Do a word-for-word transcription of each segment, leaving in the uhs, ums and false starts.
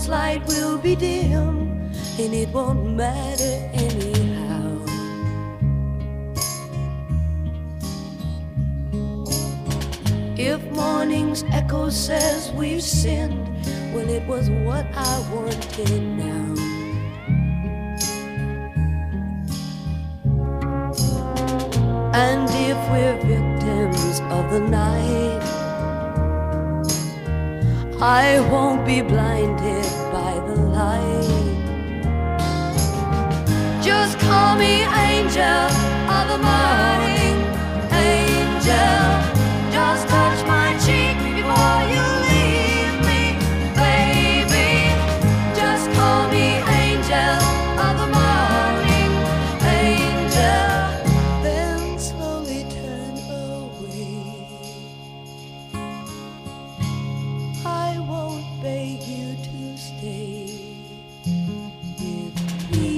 light will be dim, and it won't matter anyhow. If morning's echo says we've sinned, well, it was what I wanted now. And if we're victims of the night, I won't be blinded by the light. Just call me angel of the morning, angel. Just touch my cheek before you leave me, baby. Just call me angel of the morning, angel. Then slowly turn away. I won't beg you to stay with me.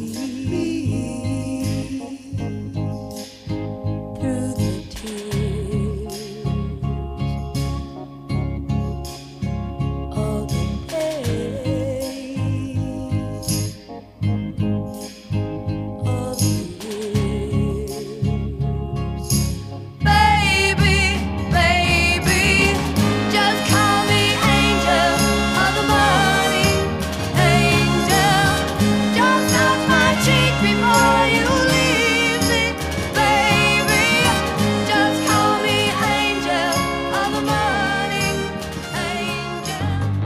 Through the tears of the days, of the years. Baby, baby, just call me angel of the morning, angel. Just touch my cheek before you leave me, baby. Just call me angel of the morning, angel.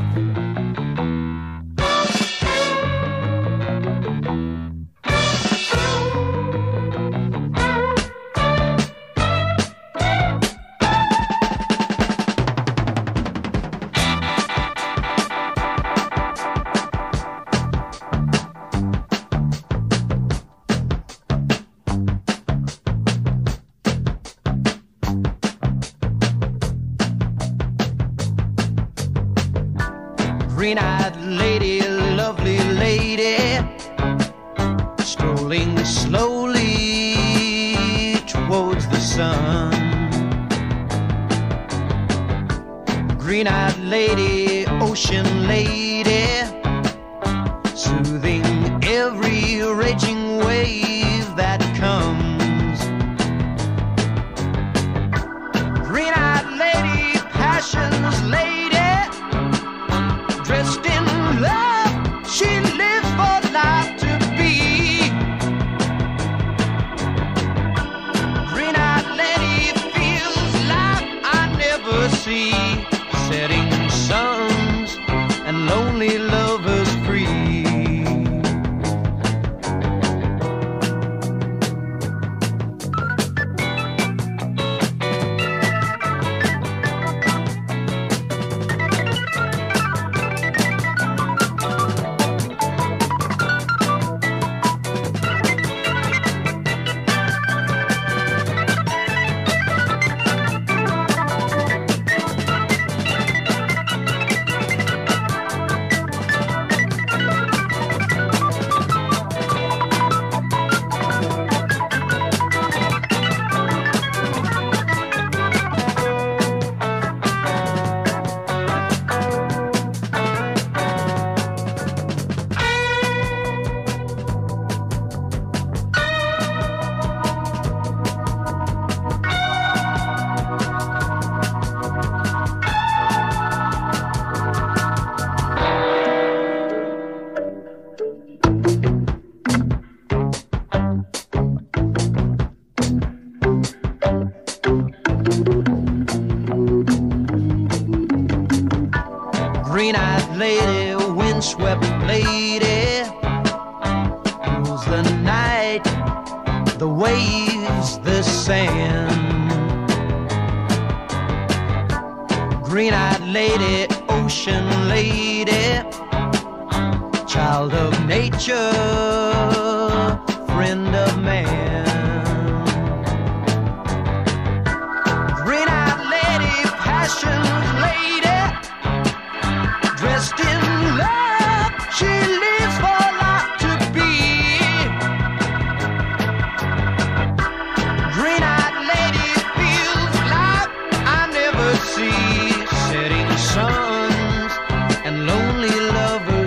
Green-eyed lady, lovely lady, strolling slowly towards the sun. Green-eyed lady, ocean lady, soothing every raging wave that comes. Green-eyed lady, passion's lady, dressed in love, she lives for life to be. Green-eyed lady feels life I never see. Setting suns and lonely lovers free. Green-eyed lady, windswept lady, rules the night, the waves, the sand. Green-eyed lady, ocean lady, child of nature, friend of man. Green-eyed lady, passion's lady, dressed in love, she lives for life to be. Green-eyed lady feels life I never see. Setting suns and lonely lovers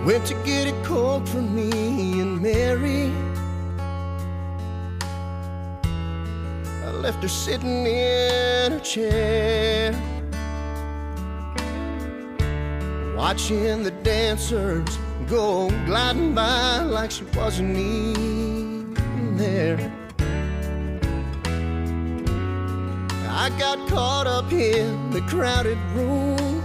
went to get it cold for me and Mary. I left her sitting in her chair, watching the dancers go gliding by like she wasn't even there. I got caught up in the crowded room,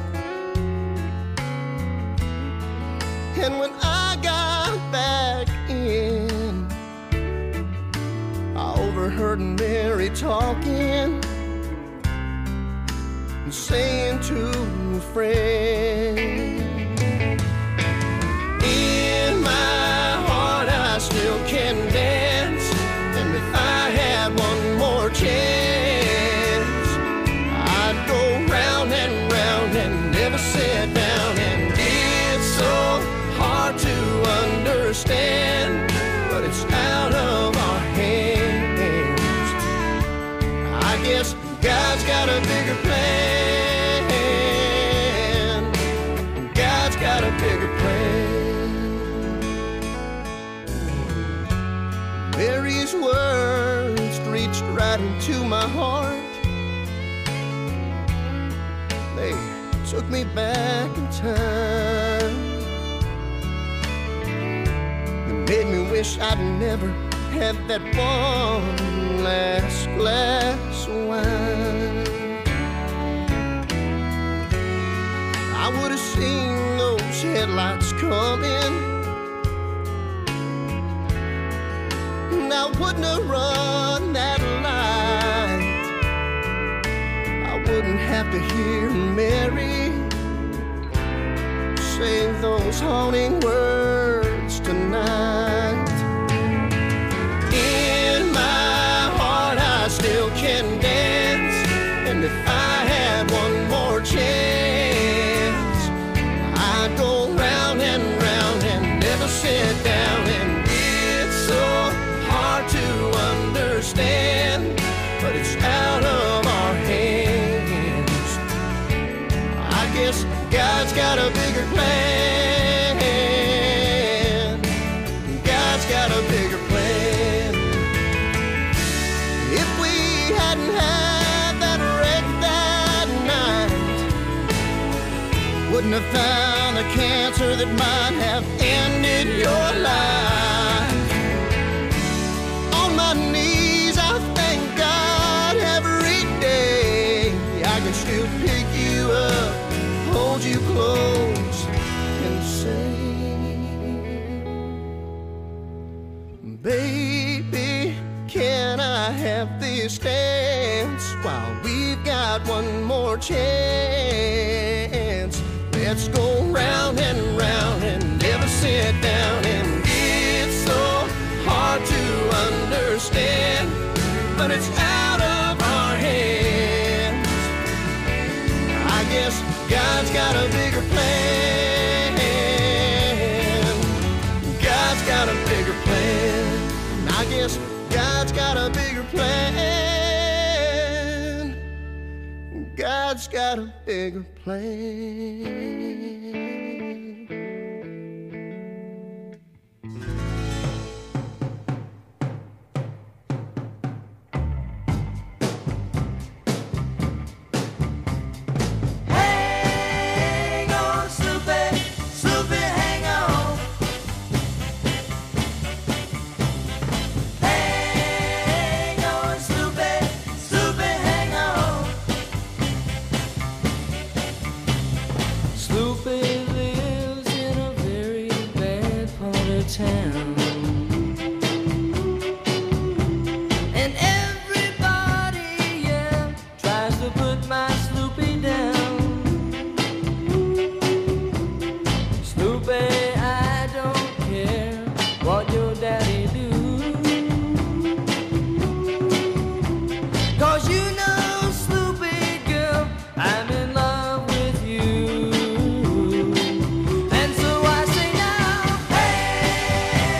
and when I got back in, I overheard Mary talking and saying to a friend, in my heart I still can dance, and if I had one more chance, I'd go round and round and never sit down. And it's so hard to understand, but it's out of our hands. I guess God's got a bigger plan. God's got a bigger plan. Mary's words reached right into my heart. They took me back in time. It made me wish I'd never had that one last glass of wine. I would have seen those headlights coming, and I wouldn't have run that light. I wouldn't have to hear Mary say those haunting words tonight. In my heart I still can dance, and if I had one more chance, I'd go round and round and never sit down. And it's so hard to understand, but it's out of our hands. I guess God's got a bigger plan. God's got a bigger plan. If we hadn't had that wreck that night, wouldn't have found the cancer that might have ended your life. On my knees I thank God every day. I can still pick you up, hold you close, and say, baby, can I have this dance while we've got one more chance? Let's go round and round and never sit down. And it's so hard to understand, but it's out of our hands. I guess God's got a bigger plan. God's got a bigger plan. I guess God's got a bigger plan. God's got a bigger plan. Town, and everybody, yeah, tries to put my Sloopy down. Sloopy, I don't care what your daddy do, 'cause you know, Sloopy girl, I'm in love with you. And so I say now, hey,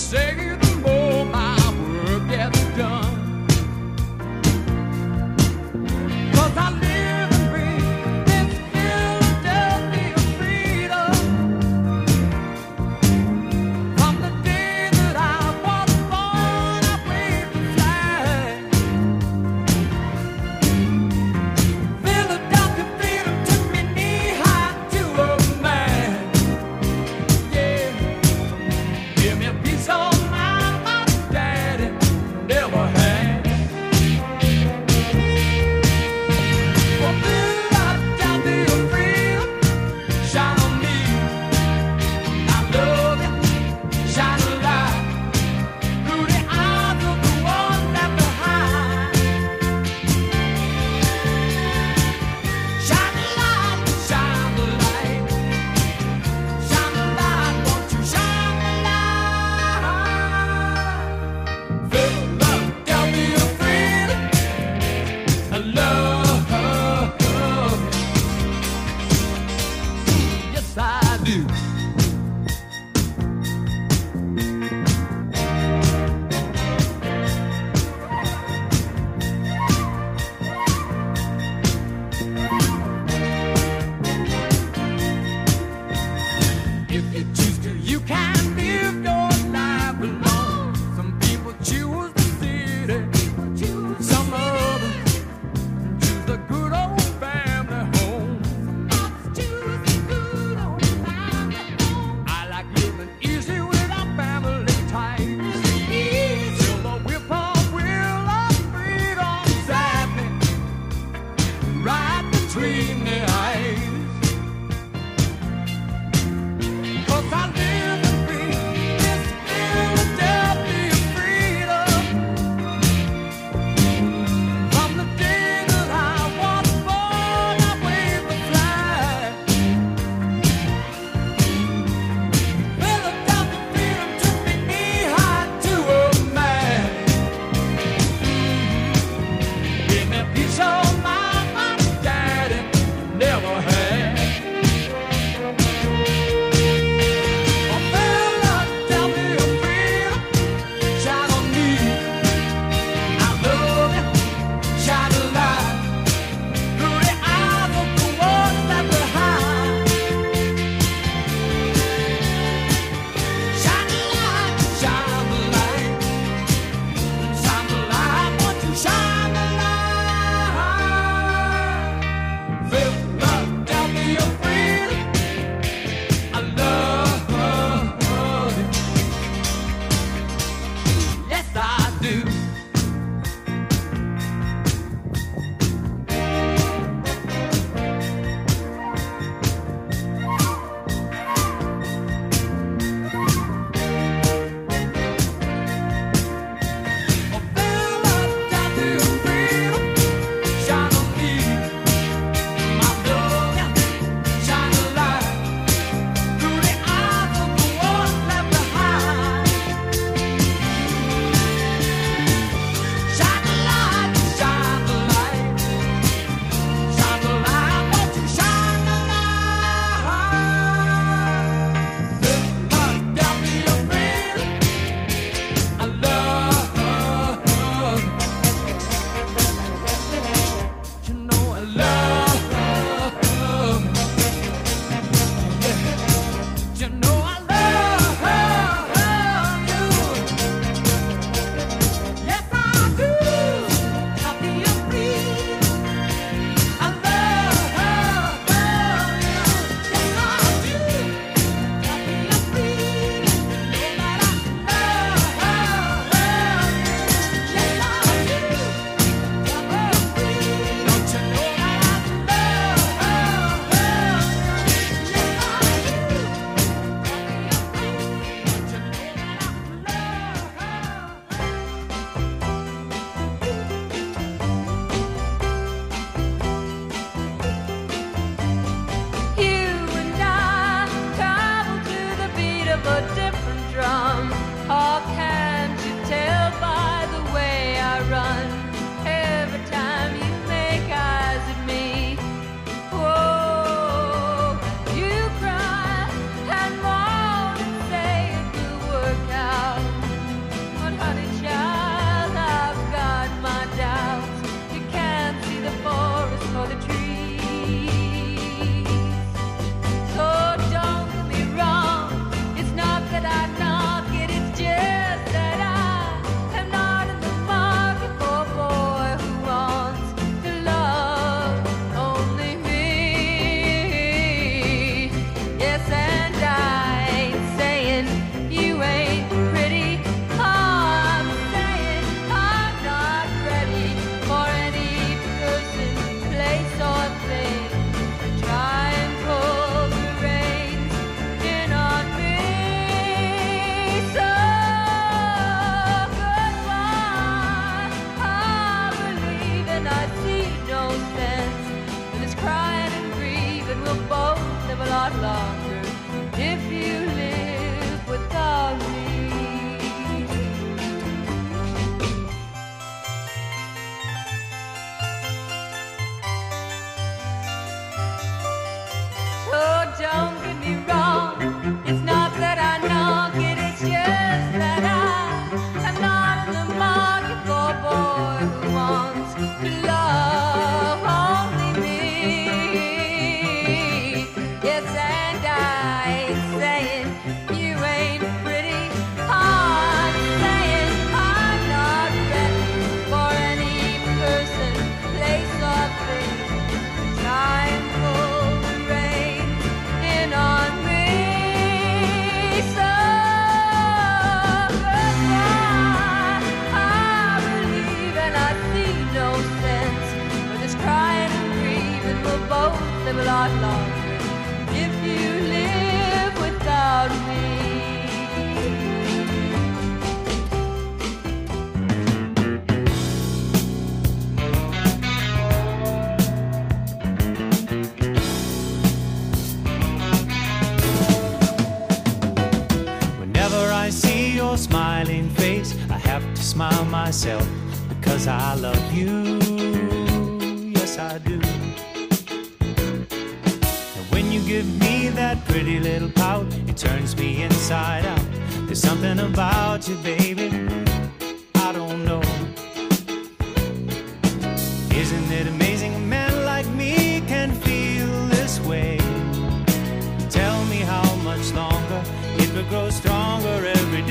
say, the more my work gets done. 'Cause I live and breathe this Philadelphia freedom. From the day that I was born, I waved the flag. Philadelphia freedom took me knee high to a man. Yeah, give me a piece of mind my daddy never had. For Philadelphia freedom, shine on me. I love you, shine a light through the eyes of the ones left behind. Shine the light, shine the light, shine the light, won't you shine the light? Philadelphia freedom, I love, yes I do. If you choose to, you can live your life alone. Some people choose the city, some others choose the good old family home. I like living easy without family ties. Till the whip-poor-will of freedom sat me right between the eyes. 'Cause I live and breathe this Philadelphia freedom. From the day that I was born, I waved the flag. Philadelphia freedom took me knee high to a man. Give me a piece of mind my daddy never had. Oh, Philadelphia freedom, shine on me. I love you, shine a light through the eyes of the ones left behind. Shine the light, shine the light, shine the light, won't you shine the light? Philadelphia freedom, I love you. Yes, I do. Oh, Philadelphia freedom, shine on me. I love you, shine a light through the eyes of the ones left behind. Shine the light, shine the light, shine the light, won't you shine the light? Philadelphia freedom, I love, you know I love, you know I love you. Yes, I do. Philadelphia freedom, I love you. Yes, I do. Philadelphia freedom, know that I love you. Yes, I do. Philadelphia freedom, don't you know that I love you? Yes, I do. Philadelphia freedom, don't you know that You and I travel to the beat of a different drum. Oh, can't you tell by the way I run? Every time you make eyes at me, whoa, you cry and moan and say it will work out. You ain't pretty. I'm saying I'm not ready for any person, place, or thing. Time will rain in on me. So goodbye. I believe and I see no sense for this crying and grieving. We'll both live a lot longer if you live without me. Whenever I see your smiling face, I have to smile myself because I love you. Yes, I do. And when you give me that pretty little pout, it turns me inside out. There's something about you, baby, I don't know. Isn't it amazing a man like me can feel this way? Tell me how much longer it will grow stronger every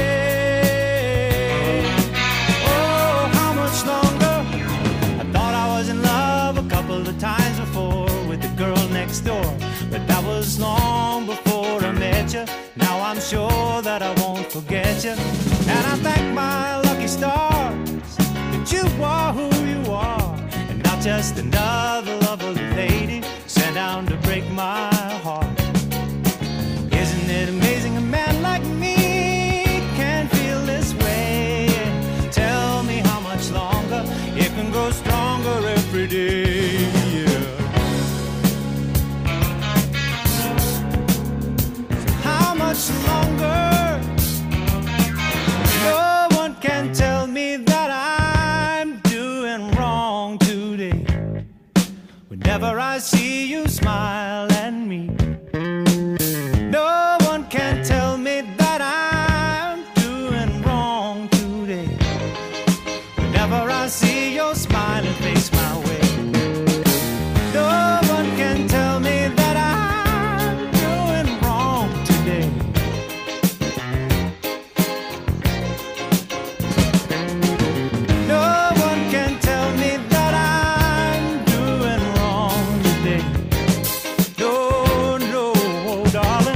day. Oh, how much longer? I thought I was in love a couple of times before with the girl next door, but that was long before I met you. Now I'm sure that I won't forget you, and I thank my lucky stars that you are who you are, and not just another lovely lady sent down to break my heart. Isn't it amazing a man like me can feel this way? Tell me how much longer it can grow stronger every day. Yeah. How much longer? No one can tell me that I'm doing wrong today. Whenever I see you smile at me, no one can tell me that I'm doing wrong today. Whenever I see your smiling face my way, no one can tell me that I'm doing wrong today. No one can tell me that I'm doing wrong today. No, no, oh, darling.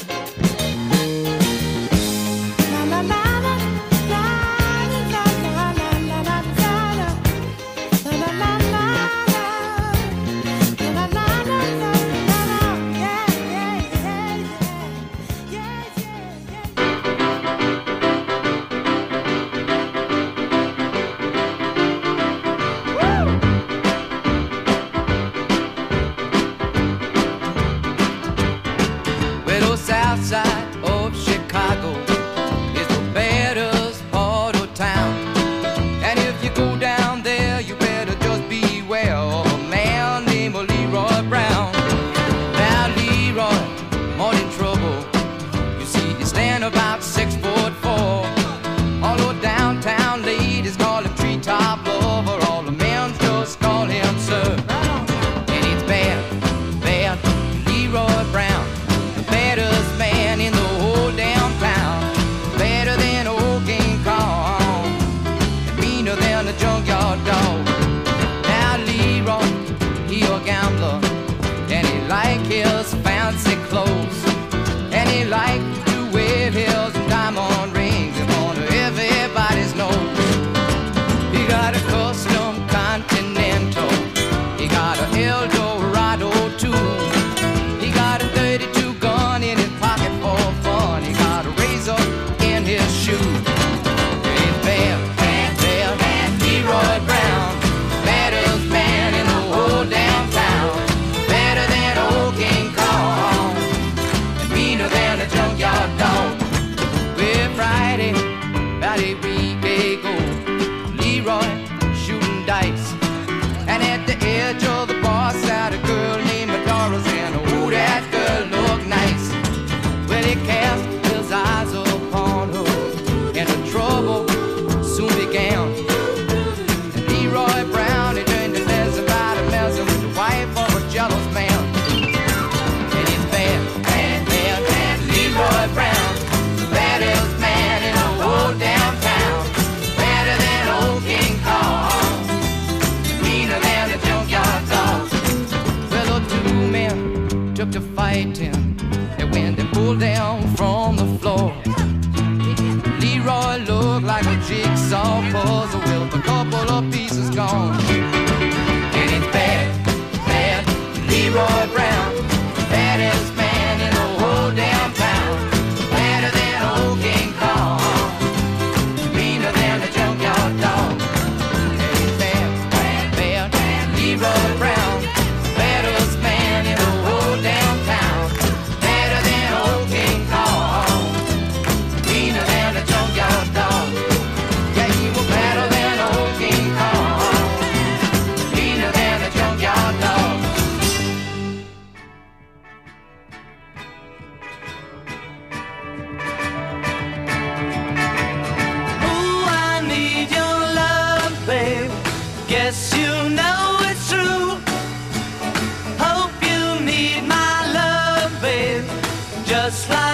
Well, the south side of Chicago is the baddest part of town. And if you go down there, you better just beware of a man named Leroy Brown. Now, Leroy, more in trouble. You see, he stand about six foot four. All the downtown ladies call him treetop lover. All the men just call him sir. And it's bad, bad, Leroy Brown. Baddest man in the whole damn town. Better than old King Kong, meaner than a junkyard dog. Now Leroy, he a gambler, and he like his fancy clothes, and he like to wear his diamond rings in front of everybody's nose. He got a custom Continental, he got a Eldorado too. He got a thirty-two gun in his pocket for fun. He got a razor in his shoe. It's bad, bad, bad, bad, Leroy Brown. Baddest man in the whole damn town. Better than old King Kong, and meaner than a junkyard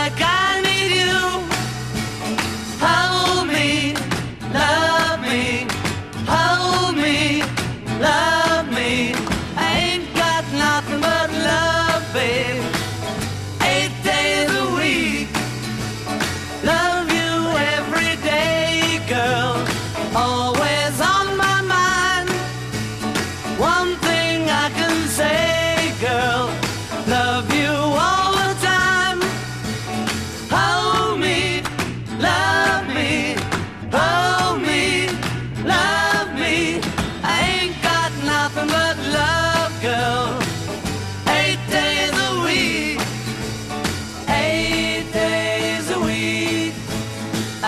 like I need you. Hold me, love me, hold me, love me. I ain't got nothing but love, babe. Eight days a week, love you every day, girl. Always on my mind. One thing I can say, girl, love you all the time. Hold me, love me, hold me, love me. I ain't got nothing but love, girl. Eight days a week, eight days a week, I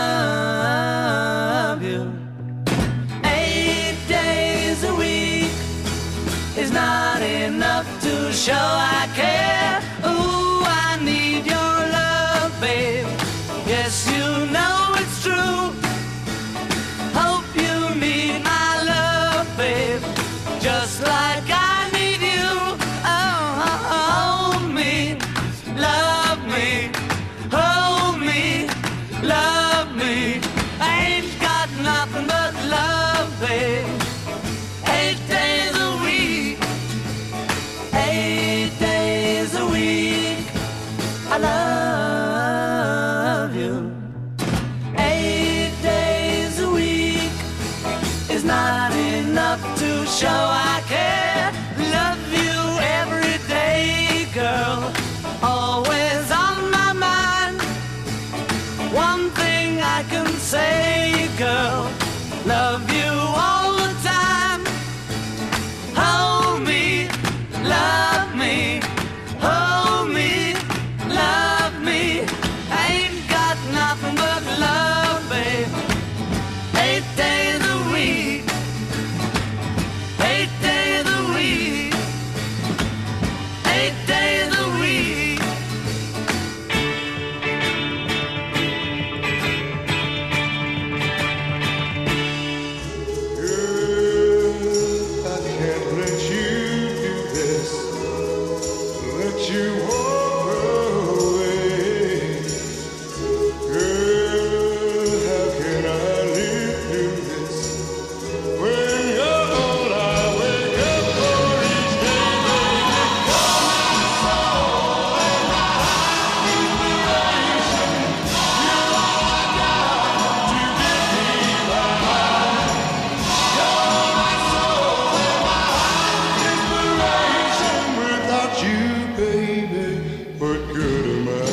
love you. Eight days a week is not enough to show I care. Ooh, I need your love, babe. Yes, you know it's true. Hope you need my love, babe, just like I need you. Oh, hold me, love me, hold me, love me. I ain't got nothing but love, babe. Eight days a week, eight days a week, I love you. Eight days a week is not enough to show I care. Love you every day, girl. Always on my mind. One thing I can say, girl, love you all the time. Hold me, love me, hold me, love me. I ain't got nothing but love, babe. Eight days a week, eight days a week, eight days a week. I can't let you do this, let you walk away. Girl, how can I live through this when you're all I wake up for each day, baby? You're my soul and my inspiration. You're all I got to get me by. You're my soul and my inspiration. Without you, baby, what good am I?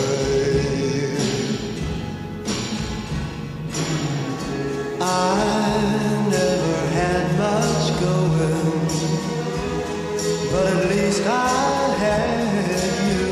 I never had much going, but at least I had you.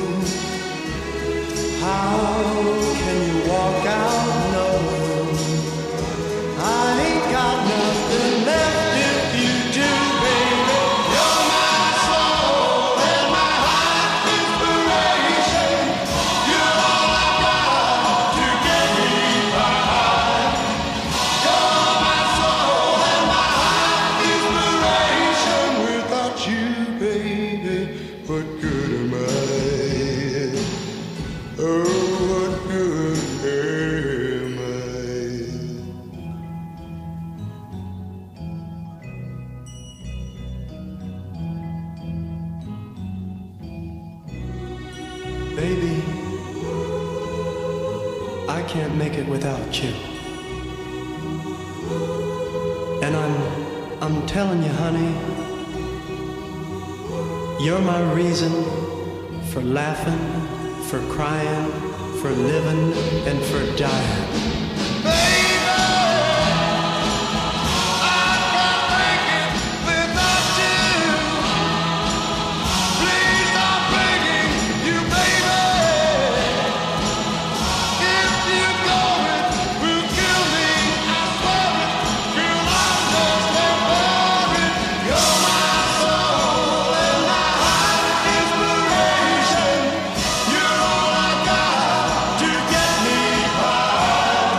How can you walk out knowing I ain't got nothing left if you do, baby? You're my soul and my heart inspiration. You're all I got to get me by. You're my soul and my heart inspiration. Without you, baby, what good am I? Oh, what good am I? Baby, I can't make it without you. And I'm I'm telling you, honey, you're my reason for laughing, for crying, for living, and for dying. You're all I got to get me by.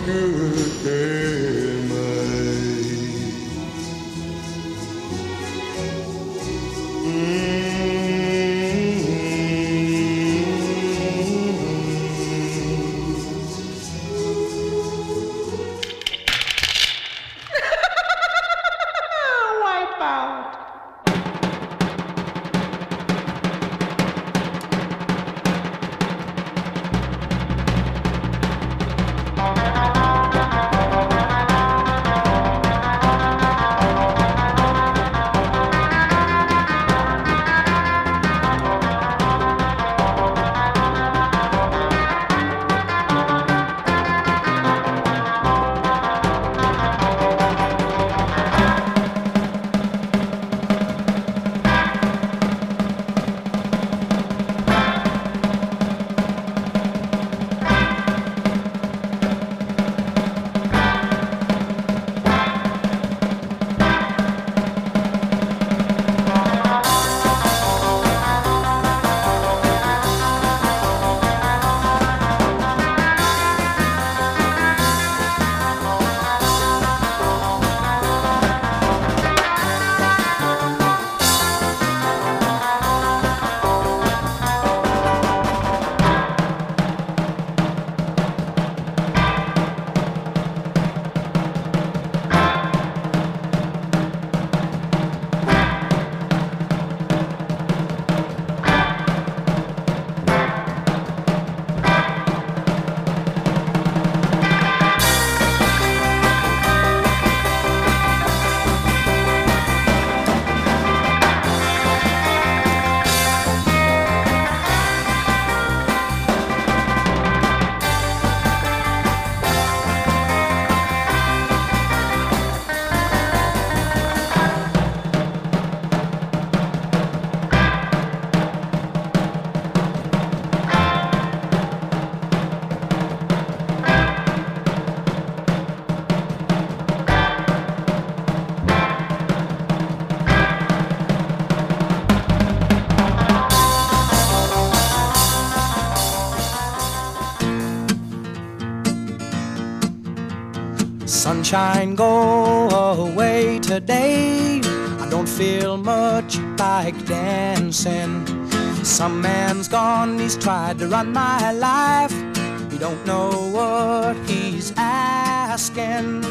good mate. Sunshine, go away today. I don't feel much like dancing. Some man's gone, he's tried to run my life. He don't know what he's asking.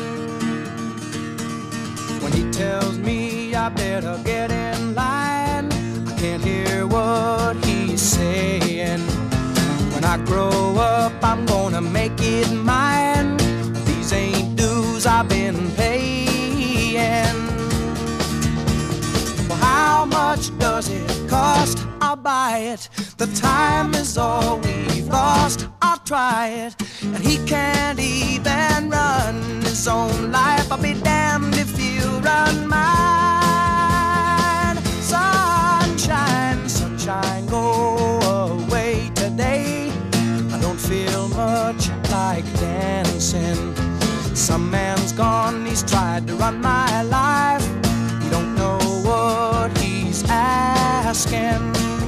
When he tells me I better get in line, I can't hear what he's saying. When I grow up, I'm gonna make it mine. These ain't dues I've been paying. Well, how much does it cost? I'll buy it. The time is all we've lost. I'll try it. And he can't even run his own life. I'll be damned if you run mine. Sunshine, sunshine, go away today. I don't feel much like dancing. Some man's gone, he's tried to run my life. You don't know what he's asking.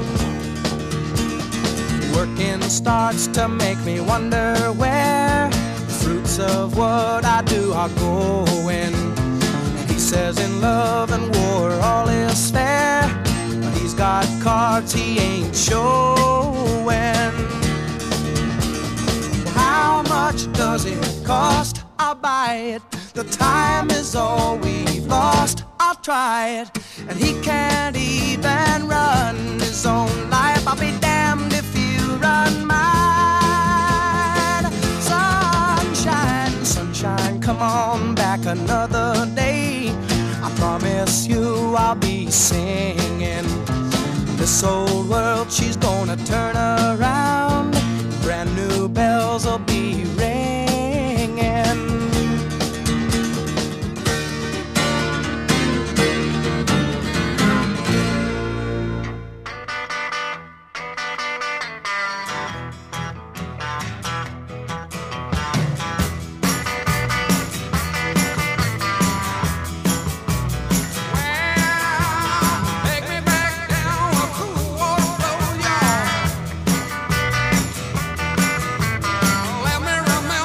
Working starts to make me wonder where the fruits of what I do are going. He says in love and war all is fair, but he's got cards he ain't showing. How much does it cost? I'll buy it. The time is all we've lost. I'll try it. And he can't even run his own life. I'll be damned if you run mine. Sunshine, sunshine, come on back another day. I promise you I'll be singing. This old world, she's gonna turn around. Brand new bells will be ringing. Let me remember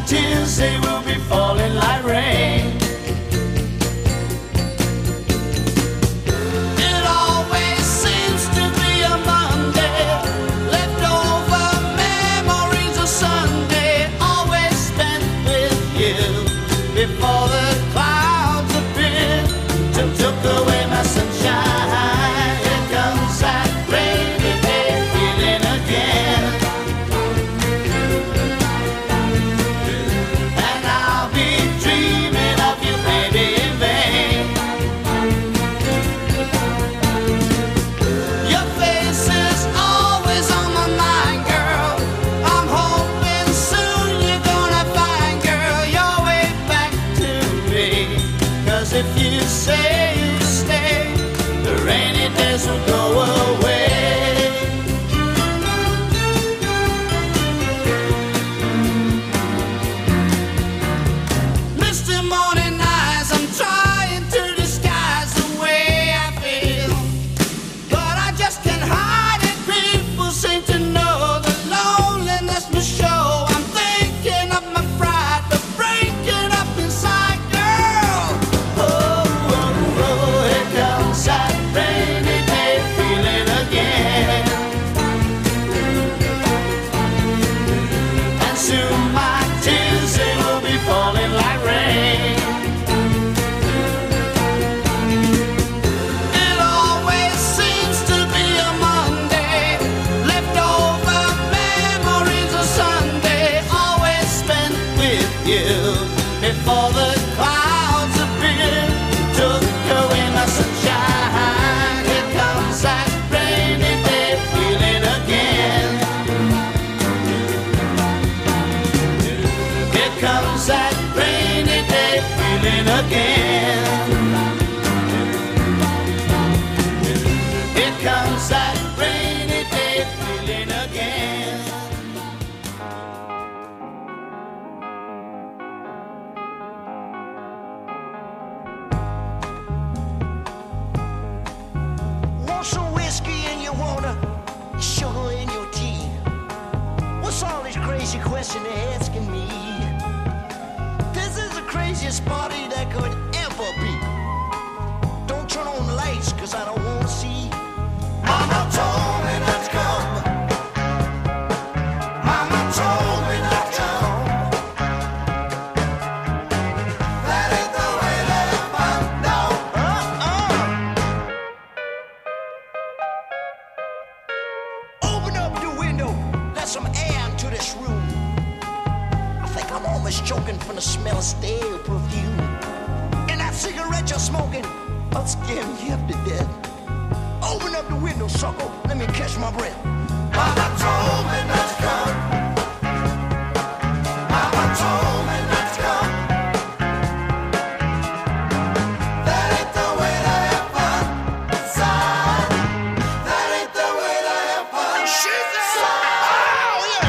tears, they will be falling like rain. It always seems to be a Monday, leftover memories of Sunday, always spent with you before the clouds appeared, took, took away my sunshine. Here comes that rainy day feeling again. And I'll be dreaming of you, baby, in vain. Your face is always on my mind, girl. I'm hoping soon you're gonna find, girl, your way back to me. 'Cause if you say you stay, the rainy days will go away. Misty morning eyes, I'm trying to disguise the way I feel, but I just can't hide it. People seem to know the loneliness must show. I'm thinking of my pride, but breaking up inside, girl. Oh, oh, oh, here comes that rainy day feeling again. And soon my tears, they will be falling like rain. It always seems to be a Monday, leftover memories of Sunday, always spent with you before the clouds appeared, took away my sunshine. Here comes that rainy day feeling again. Here comes that rainy day feeling again. Here comes that rainy day feeling again. Want some whiskey in your water, sugar in your tea? What's all this crazy question they're asking me? This is the craziest party that could ever be. Don't turn on the lights, 'cause I don't want to see. Mama told me not to come. Mama told me not to come. That ain't the way to have fun, no. Uh-uh. Open up the window, let some air into this room. I think I'm almost choking from the smell of stale perfume. And that cigarette you're smoking, I'll scare me half to death. Open up the window, sucker, let me catch my breath. Mama told me not to come. Mama told me not to come. That ain't the way to have fun, son. That ain't the way to have fun. She said, oh yeah.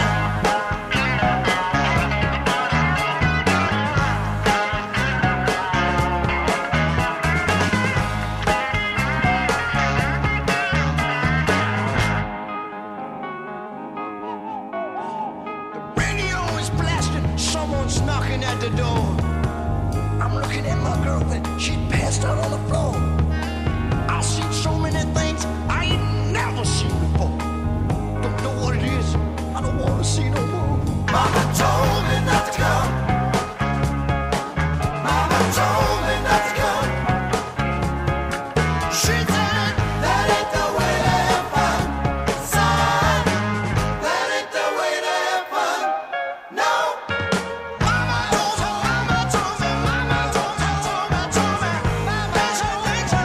Radio is blasting, someone's knocking at the door. I'm looking at my girlfriend, she passed out on the floor. I've seen so many things I ain't never seen before. Don't know what it is, I don't want to see no more. Mama told me not to come. Mama told me not to come. She said, that ain't the way to have fun, son. That ain't the way to have fun, no. Mama told me, mama told me, mama told me, told me, told me. Mama told me, told me.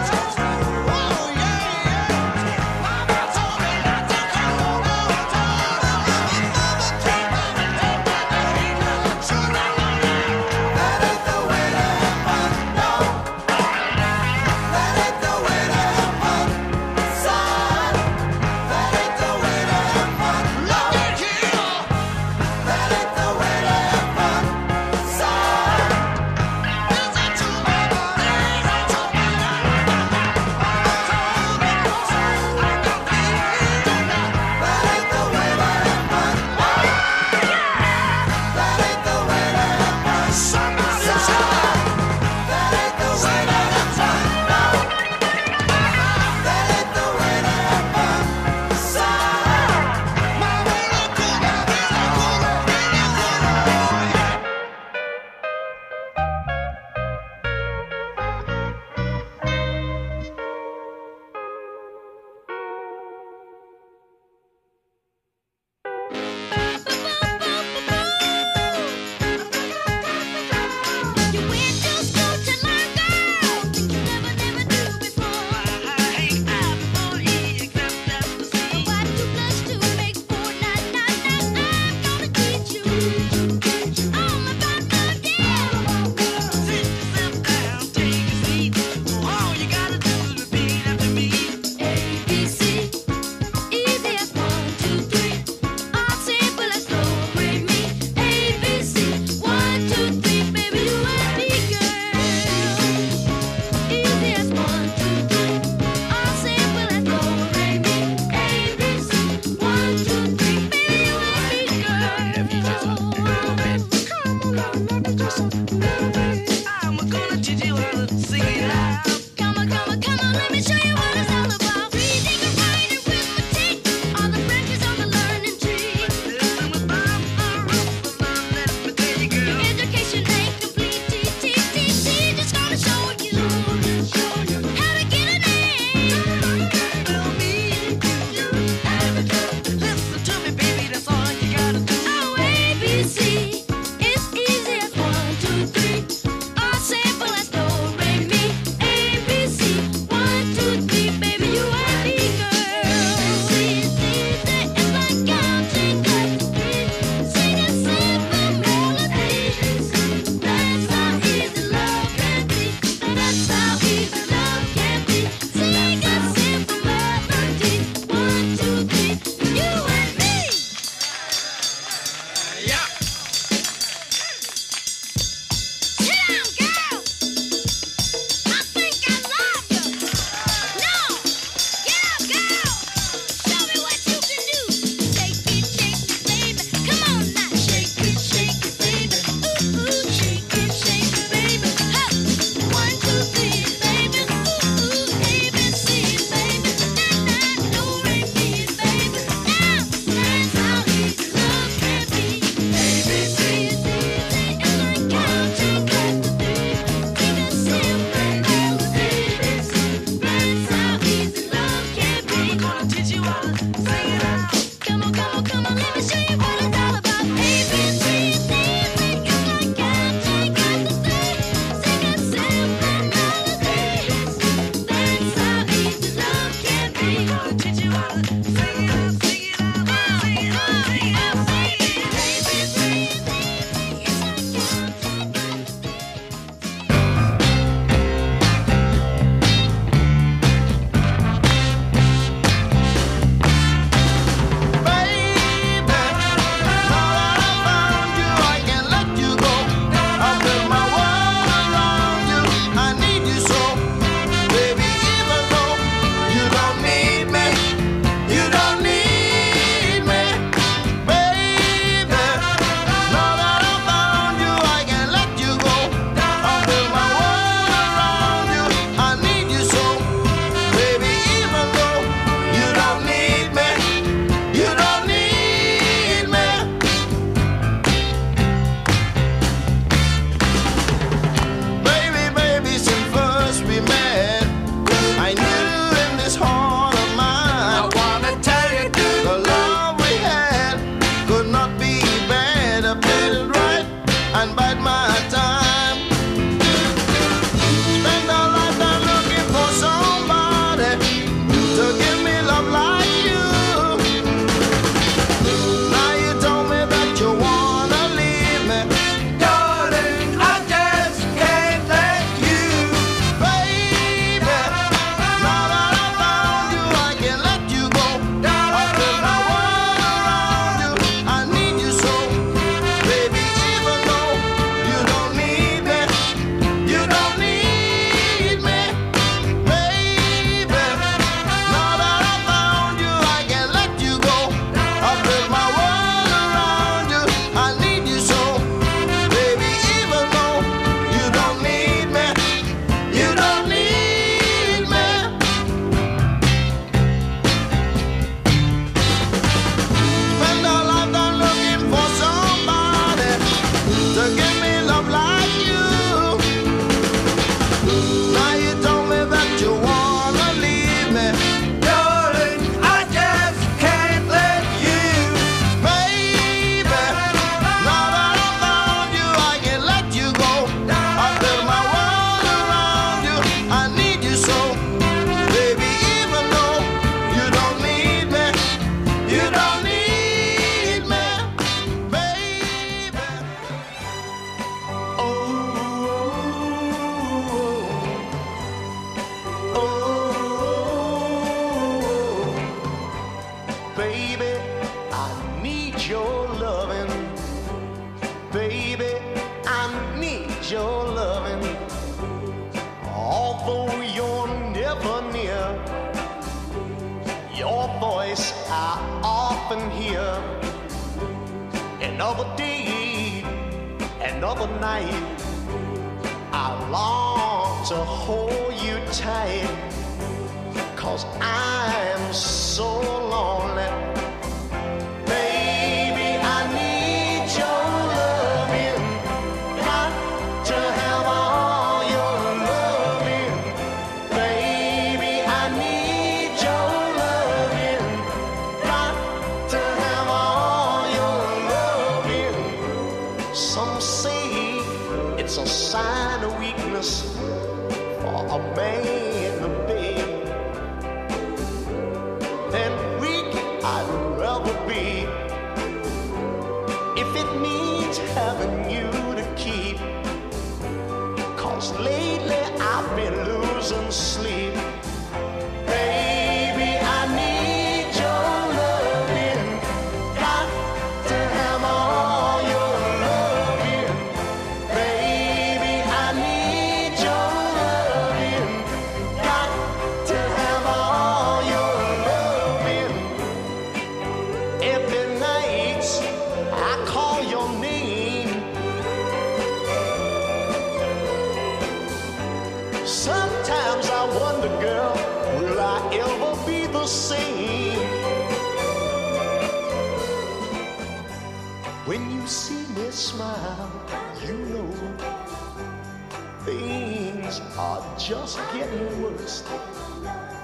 Things are just getting worse.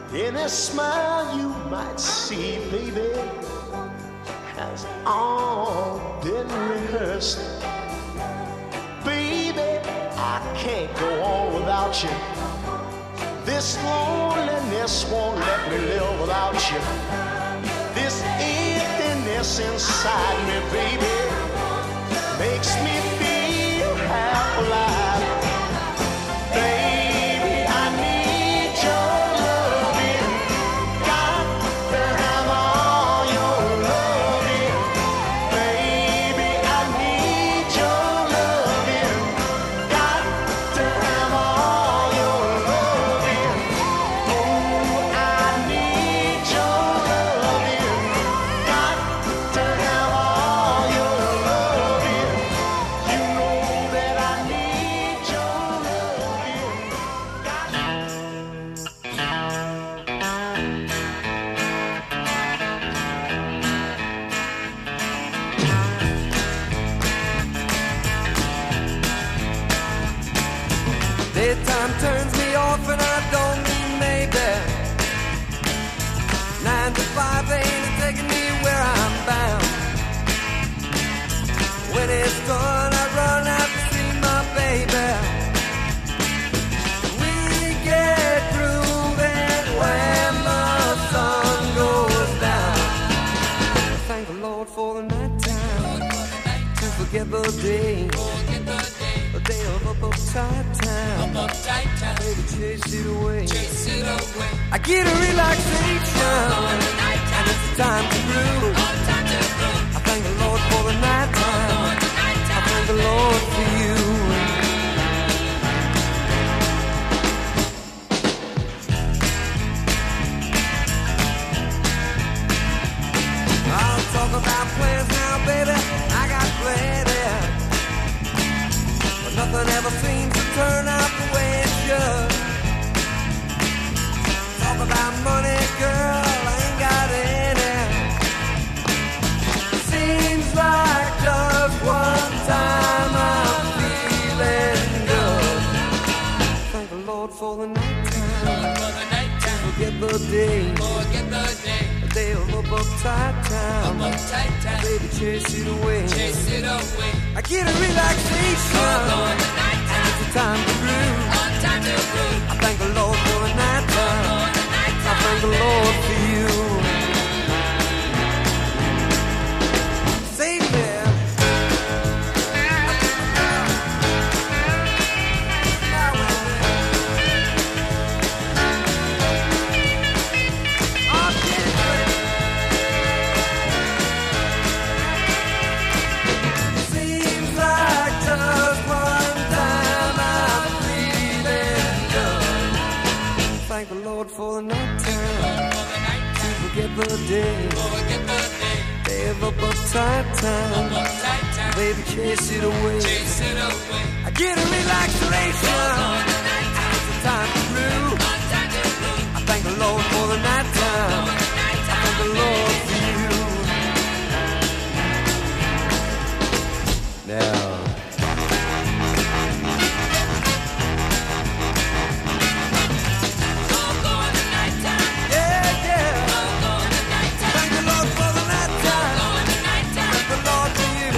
Any smile you might see, baby, has all been rehearsed. Baby, I can't go on without you. This loneliness won't let me live without you. This emptiness inside me, baby, makes me feel half alive. Baby, I need your loving. Got to have all your loving. Baby, I need your loving. Got to have all your loving. Oh, I need your loving. Got to have all your loving. You know that I need your loving. Got Daytime turns me off and I don't mean maybe. Nine to five ain't taking me where I'm bound. When it's done, I run out to see my baby. We get grooving when the sun goes down. Thank the Lord for the night time to forget the day. A day of up upside town. Up upside town. Baby, chase it away. Chase it away. I get a relaxation. And it's time to groove. Time to groove. I thank the Lord for the night time. I thank the Lord for you. I'll talk about plans now, baby. I got plenty. Nothing ever seems to turn out the way it should. Talk about money, girl, I ain't got any. Seems like just one time I'm feeling good. Thank the Lord for the night time. Forget the day. Forget the day. A day of up uptight time. Up uptight time. Baby, chase it away. Chase it away. I get a relaxation. And it's a time to groove. Time to groove. I thank the Lord for the night time. I thank the Lord for you. Save me. Seems like just one time I'm feeling good. Thank the Lord for the night time to forget the day. Day of up uptight time. Baby, chase it away. I get a relaxation. It's a time to groove. I thank the Lord for the night time. I thank the Lord for you. Now. Yeah, yeah. Thank the Lord for the night time. Thank the Lord for you.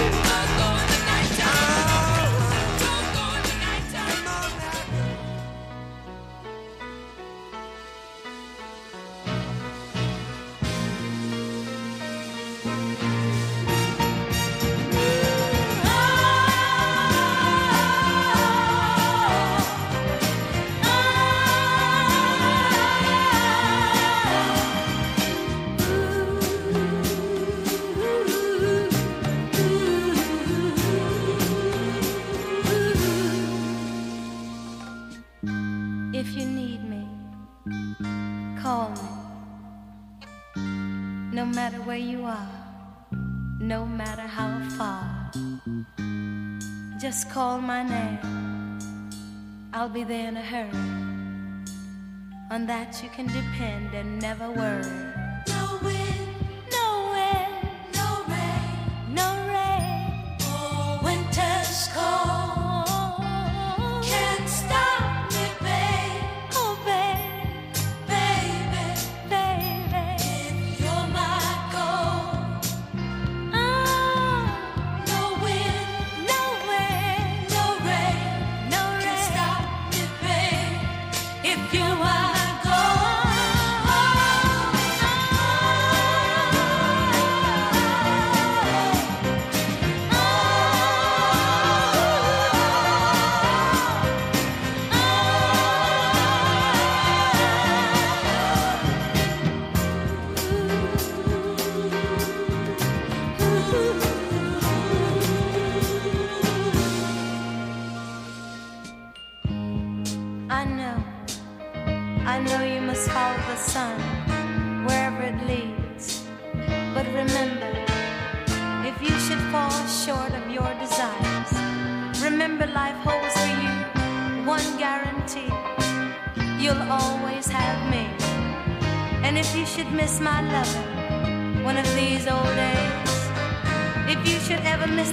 If you need me, call me. No matter where you are, no matter how far, just call my name. I'll be there in a hurry. On that you can depend and never worry. No wind, no wind, no rain, no rain. Oh, winter's cold can't stop me, babe. Oh, babe, baby. you should miss my loving one of these old days, if you should ever miss